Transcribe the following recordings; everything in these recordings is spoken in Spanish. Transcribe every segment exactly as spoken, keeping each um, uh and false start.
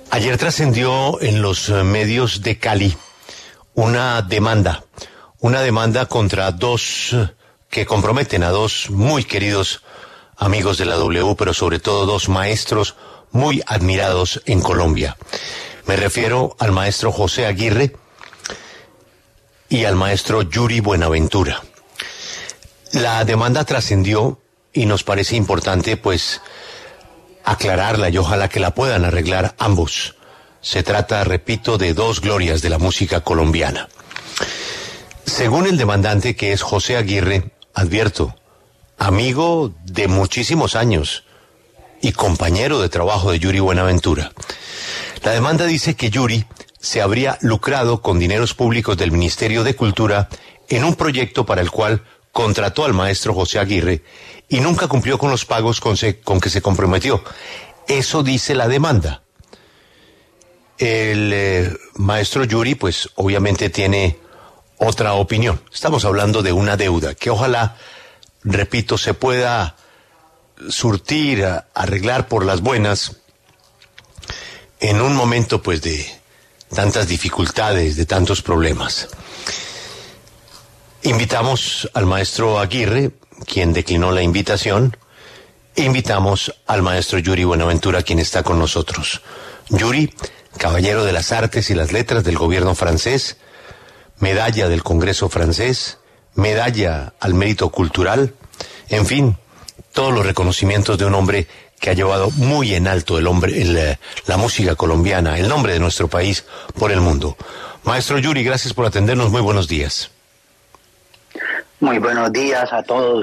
Ayer trascendió en los medios de Cali una demanda, una demanda contra dos que comprometen a dos muy queridos amigos de la W, pero sobre todo dos maestros muy admirados en Colombia. Me refiero al maestro José Aguirre y al maestro Yuri Buenaventura. La demanda trascendió y nos parece importante, pues, aclararla y ojalá que la puedan arreglar ambos. Se trata, repito, de dos glorias de la música colombiana. Según el demandante, que es José Aguirre, advierto, amigo de muchísimos años y compañero de trabajo de Yuri Buenaventura. La demanda dice que Yuri se habría lucrado con dineros públicos del Ministerio de Cultura en un proyecto para el cual contrató al maestro José Aguirre y nunca cumplió con los pagos con, se, con que se comprometió. Eso dice la demanda. El eh, maestro Yuri, pues, obviamente tiene otra opinión. Estamos hablando de una deuda que ojalá, repito, se pueda surtir, a, arreglar por las buenas en un momento, pues, de tantas dificultades, de tantos problemas. Invitamos al maestro Aguirre, quien declinó la invitación. Invitamos al maestro Yuri Buenaventura, quien está con nosotros. Yuri, caballero de las artes y las letras del gobierno francés, medalla del Congreso francés, medalla al mérito cultural, en fin, todos los reconocimientos de un hombre que ha llevado muy en alto el hombre, el, la música colombiana, el nombre de nuestro país por el mundo. Maestro Yuri, gracias por atendernos, muy buenos días. Muy buenos días a todos.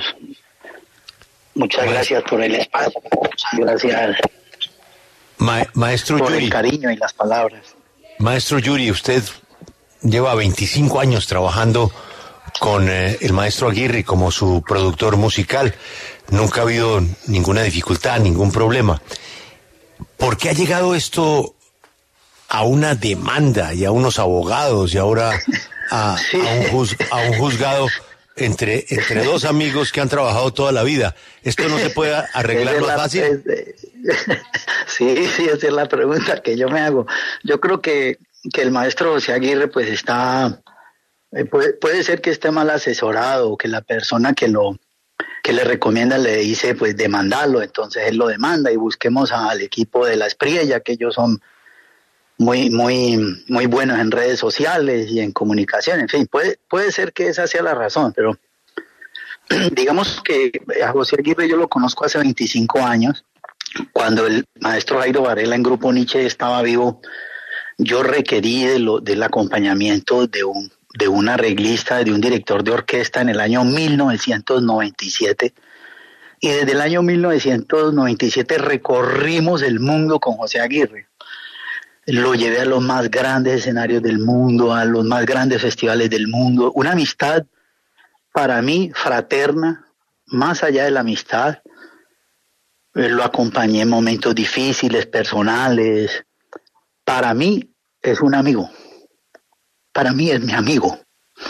Muchas Maestro. gracias por el espacio. Muchas gracias Ma Maestro por Yuri, el cariño y las palabras. Maestro Yuri, usted lleva veinticinco años trabajando con eh, el maestro Aguirre como su productor musical. Nunca ha habido ninguna dificultad, ningún problema. ¿Por qué ha llegado esto a una demanda y a unos abogados y ahora a, sí. a, un, juz a un juzgado entre, entre dos amigos que han trabajado toda la vida? ¿Esto no se puede arreglar más fácil? Es de... Sí, sí, esa es la pregunta que yo me hago. Yo creo que, que el maestro José Aguirre pues está, eh, puede, puede ser que esté mal asesorado, o que la persona que lo que le recomienda le dice pues demandarlo, entonces él lo demanda y busquemos al equipo de la Espriella, que ellos son muy, muy, muy buenos en redes sociales y en comunicación, en fin, puede, puede ser que esa sea la razón, pero digamos que a José Aguirre yo lo conozco hace veinticinco años. Cuando el maestro Jairo Varela en Grupo Nietzsche estaba vivo, yo requerí de lo, del acompañamiento de un, de un arreglista, de un director de orquesta en el año mil novecientos noventa y siete. Y desde el año mil novecientos noventa y siete recorrimos el mundo con José Aguirre. Lo llevé a los más grandes escenarios del mundo, a los más grandes festivales del mundo. Una amistad para mí fraterna, más allá de la amistad. Lo acompañé en momentos difíciles, personales. Para mí es un amigo. Para mí es mi amigo.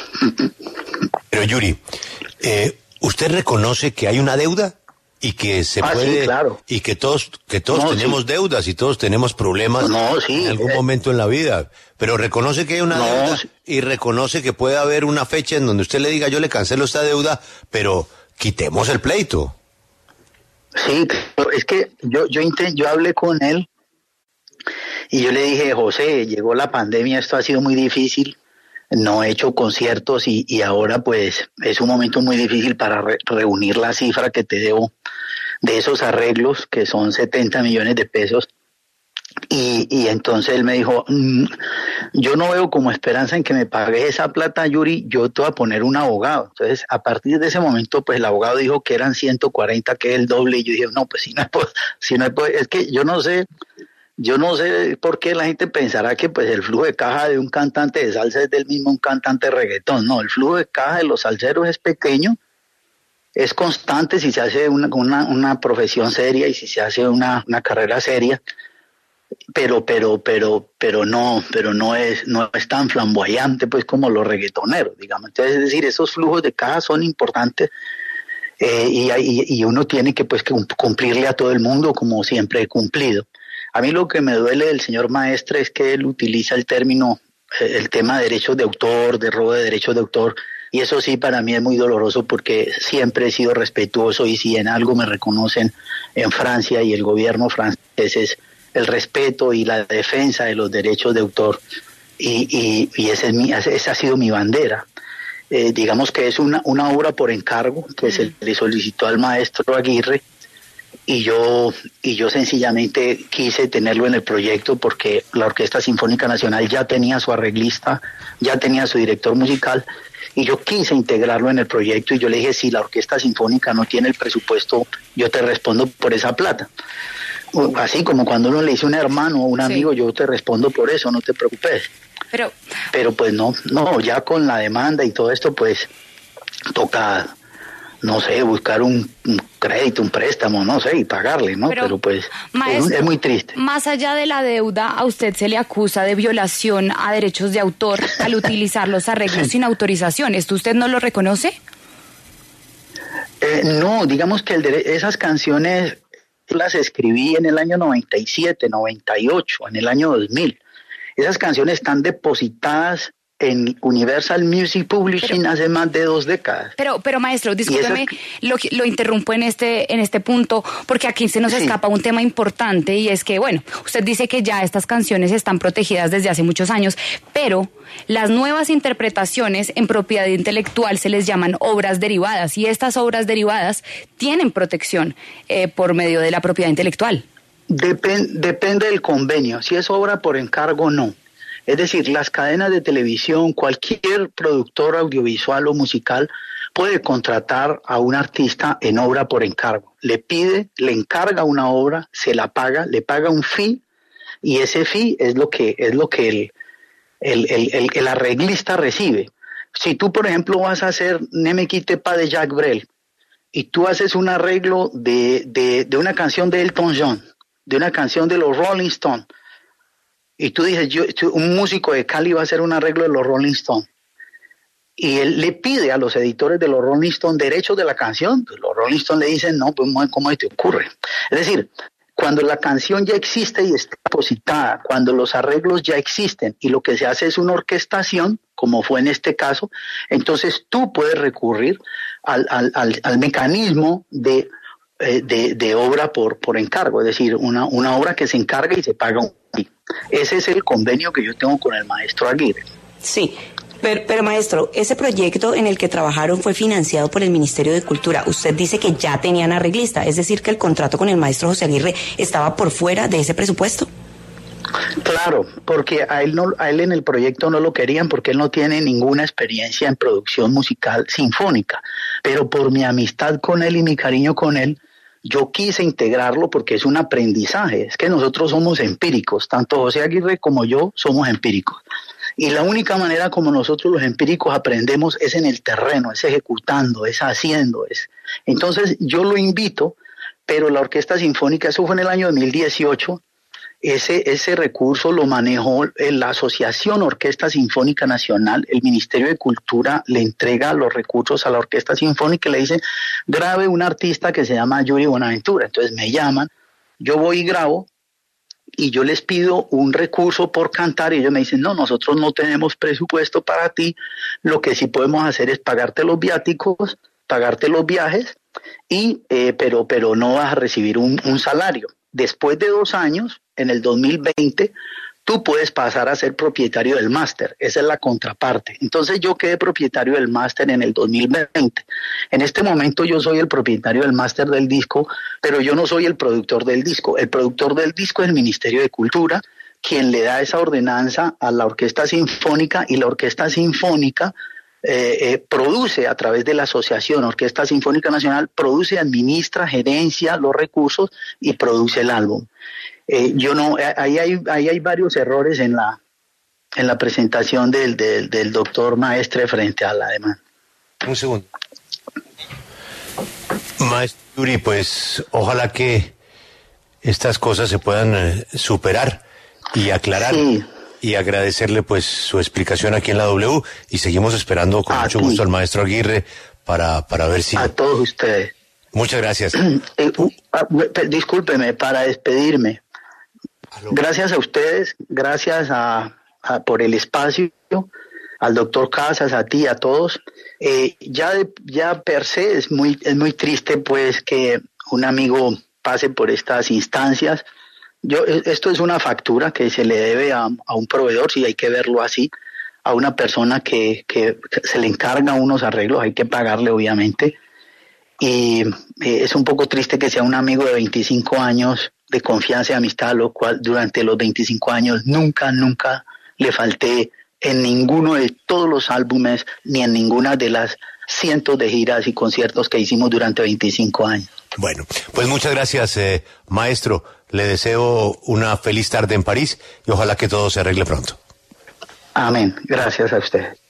Pero Yuri, eh, ¿usted reconoce que hay una deuda? Y que se ah, puede, sí, claro. y que todos, que todos no, tenemos sí. deudas y todos tenemos problemas no, sí, en algún eh, momento en la vida. Pero reconoce que hay una no, deuda sí. y reconoce que puede haber una fecha en donde usted le diga, yo le cancelo esta deuda, pero quitemos el pleito. Sí, es que yo yo intent, yo hablé con él y yo le dije, José, llegó la pandemia, esto ha sido muy difícil, no he hecho conciertos y, y ahora pues es un momento muy difícil para re, reunir la cifra que te debo de esos arreglos, que son setenta millones de pesos. Y, y entonces él me dijo, mmm, yo no veo como esperanza en que me pagues esa plata, Yuri, yo te voy a poner un abogado. Entonces, a partir de ese momento, pues el abogado dijo que eran ciento cuarenta, que es el doble, y yo dije, no, pues si no es, si no es, es que yo no sé, yo no sé por qué la gente pensará que pues el flujo de caja de un cantante de salsa es del mismo un cantante de reggaetón. No, el flujo de caja de los salseros es pequeño, es constante si se hace una, una, una profesión seria y si se hace una, una carrera seria. pero pero pero pero no pero no es no es tan flamboyante pues como los reggaetoneros, digamos. Entonces, es decir, esos flujos de caja son importantes eh, y, y y uno tiene que pues que cumplirle a todo el mundo como siempre he cumplido. A mí lo que me duele del señor Maestre es que él utiliza el término, eh, el tema de derechos de autor, de robo de derechos de autor, y eso sí para mí es muy doloroso porque siempre he sido respetuoso y si en algo me reconocen en Francia y el gobierno francés es el respeto y la defensa de los derechos de autor y, y, y ese es mi, esa ha sido mi bandera. Eh, digamos que es una, una obra por encargo que se le solicitó al maestro Aguirre y yo y yo sencillamente quise tenerlo en el proyecto porque la Orquesta Sinfónica Nacional ya tenía su arreglista, ya tenía su director musical y yo quise integrarlo en el proyecto y yo le dije, si la Orquesta Sinfónica no tiene el presupuesto, yo te respondo por esa plata. Así como cuando uno le dice a un hermano o un amigo, sí. Yo te respondo por eso, no te preocupes. Pero, Pero pues no, no, ya con la demanda y todo esto, pues toca, no sé, buscar un, un crédito, un préstamo, no sé, y pagarle, ¿no? Pero, Pero pues maestro, es, es muy triste. Más allá de la deuda, a usted se le acusa de violación a derechos de autor al utilizar los arreglos sí. sin autorización. ¿Esto usted no lo reconoce? Eh, no, digamos que el de, esas canciones las escribí en el año noventa y siete, noventa y ocho, en el año dos mil. Esas canciones están depositadas en Universal Music Publishing pero, hace más de dos décadas. Pero, pero maestro, discúlpeme, esas... lo, lo interrumpo en este, en este punto, porque aquí se nos sí. escapa un tema importante, y es que, bueno, usted dice que ya estas canciones están protegidas desde hace muchos años, pero las nuevas interpretaciones en propiedad intelectual se les llaman obras derivadas, y estas obras derivadas tienen protección eh, por medio de la propiedad intelectual. Depend, depende del convenio, si es obra por encargo, no. Es decir, las cadenas de televisión, cualquier productor audiovisual o musical puede contratar a un artista en obra por encargo. Le pide, le encarga una obra, se la paga, le paga un fee y ese fee es lo que es lo que el, el, el, el, el arreglista recibe. Si tú, por ejemplo, vas a hacer Ne me quitte pas de Jacques Brel y tú haces un arreglo de, de, de una canción de Elton John, de una canción de los Rolling Stones, y tú dices, yo, un músico de Cali va a hacer un arreglo de los Rolling Stones, y él le pide a los editores de los Rolling Stones derechos de la canción, pues los Rolling Stones le dicen, no, pues ¿cómo te ocurre? Es decir, cuando la canción ya existe y está depositada, cuando los arreglos ya existen, y lo que se hace es una orquestación, como fue en este caso, entonces tú puedes recurrir al, al, al, al mecanismo de, eh, de, de obra por, por encargo, es decir, una, una obra que se encarga y se paga un fee. Ese es el convenio que yo tengo con el maestro Aguirre. Sí, pero, pero maestro, ese proyecto en el que trabajaron fue financiado por el Ministerio de Cultura. Usted dice que ya tenían arreglista, es decir, que el contrato con el maestro José Aguirre estaba por fuera de ese presupuesto. Claro, porque a él, no, a él en el proyecto no lo querían porque él no tiene ninguna experiencia en producción musical sinfónica, pero por mi amistad con él y mi cariño con él, yo quise integrarlo porque es un aprendizaje, es que nosotros somos empíricos, tanto José Aguirre como yo somos empíricos. Y la única manera como nosotros los empíricos aprendemos es en el terreno, es ejecutando, es haciendo. Es. Entonces yo lo invito, pero la Orquesta Sinfónica, eso fue en el año dos mil dieciocho, ese, ese recurso lo manejó la Asociación Orquesta Sinfónica Nacional, el Ministerio de Cultura le entrega los recursos a la Orquesta Sinfónica y le dice, grabe un artista que se llama Yuri Buenaventura. Entonces me llaman, yo voy y grabo, y yo les pido un recurso por cantar y ellos me dicen, no, nosotros no tenemos presupuesto para ti, lo que sí podemos hacer es pagarte los viáticos, pagarte los viajes, y eh, pero, pero no vas a recibir un, un salario. Después de dos años, en el dos mil veinte, tú puedes pasar a ser propietario del máster, esa es la contraparte. Entonces yo quedé propietario del máster en el dos mil veinte. En este momento yo soy el propietario del máster del disco, pero yo no soy el productor del disco. El productor del disco es el Ministerio de Cultura, quien le da esa ordenanza a la Orquesta Sinfónica, y la Orquesta Sinfónica eh, eh, produce a través de la Asociación Orquesta Sinfónica Nacional, produce, administra, gerencia los recursos y produce el álbum. Eh, yo no, ahí hay, ahí hay varios errores en la en la presentación del, del, del doctor Maestre frente a la demanda. Un segundo. Maestro Yuri, pues ojalá que estas cosas se puedan eh, superar y aclarar. Sí. Y agradecerle pues su explicación aquí en la W, y seguimos esperando con a mucho ti. gusto al maestro Aguirre para, para ver si... A todos ustedes. Muchas gracias. Eh, uh, uh, discúlpeme, para despedirme. Gracias a ustedes, gracias a, a por el espacio, al doctor Casas, a ti, a todos. Eh, ya de, ya per se es muy es muy triste pues que un amigo pase por estas instancias. Yo esto es una factura que se le debe a, a un proveedor, si hay que verlo así, a una persona que, que se le encarga unos arreglos, hay que pagarle obviamente. Y eh, es un poco triste que sea un amigo de veinticinco años de confianza y amistad, lo cual durante los veinticinco años nunca, nunca le falté en ninguno de todos los álbumes, ni en ninguna de las cientos de giras y conciertos que hicimos durante veinticinco años. Bueno, pues muchas gracias, eh, maestro. Le deseo una feliz tarde en París y ojalá que todo se arregle pronto. Amén. Gracias a usted.